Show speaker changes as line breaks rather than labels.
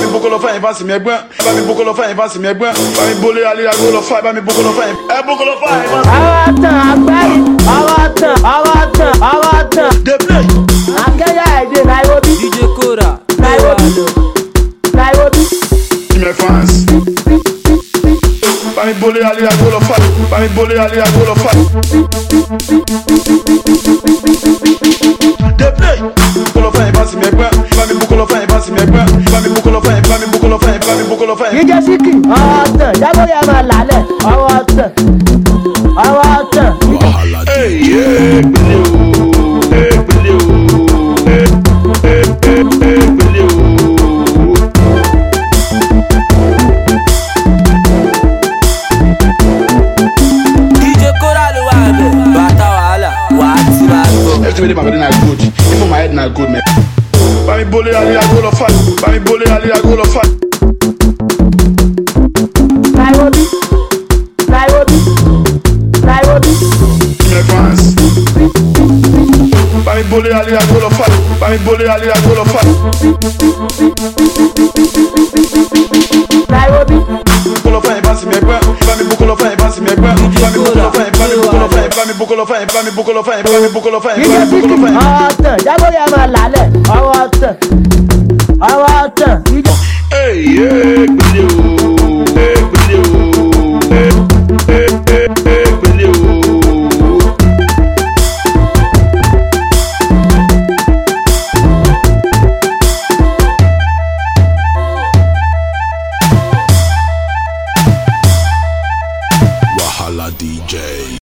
boko lo fa yin fasi mi ẹ̀gbọ́n. Bá mi boko lo fa yin fasi mi ẹ̀gbọ́n. Bá mi bolé alẹ́ ago lo fa. Bá mi boko lo fa yin. Ẹ boko lo fa yin fasi.
Our turn.
Dey play.
Akẹ́yà èdè Nairobi.
DJ Kora.
Nairobi.
My fans. Bá mi bolé alẹ́ ago lo fa. Bá mi bolé alẹ́ ago lo fa. Dey play. Boko lo fa yin fasi mi ẹ̀gbọ́n. Bá mi boko lo fa yin fasi mi ẹ̀gbọ́n. Bá mi boko lo fa yin. Bá mi boko lo fa yin. Bá mi boko lo fa yin.
DJ Siki. Our turn. Jábọ̀ yà máa lálẹ̀. Our turn.
Hey, yeah, gbélé o. Hey, gbélé o. Hey, gbélé o.
DJ Kora ló wà bẹ̀. Bàtà wàhálà wà á ti máa gbọ́.
Everything with my body na good. Even my head na good, man. Bá mi bolé alẹ́ ago lo fa. Bá mi bolé alẹ́ ago lo fa.
Nairobi.
My fans. Bá mi bolé alẹ́ ago lo fa. Bá mi bolé alẹ́ ago lo fa.
Nairobi.
Boko lo fa yin fasi mi ẹ̀gbọ́n. Bá mi boko lo fa yin fasi mi ẹ̀gbọ́n. Bá mi boko lo fa yin. Bá mi boko lo fa yin. Bá mi boko lo fa yin. Bá mi boko lo fa yin. Bá mi boko lo fa yin.
DJ
Bá mi boko
Siki.
lo fa yin.
Our turn. Jábọ̀ yà máa lálẹ̀. Our turn.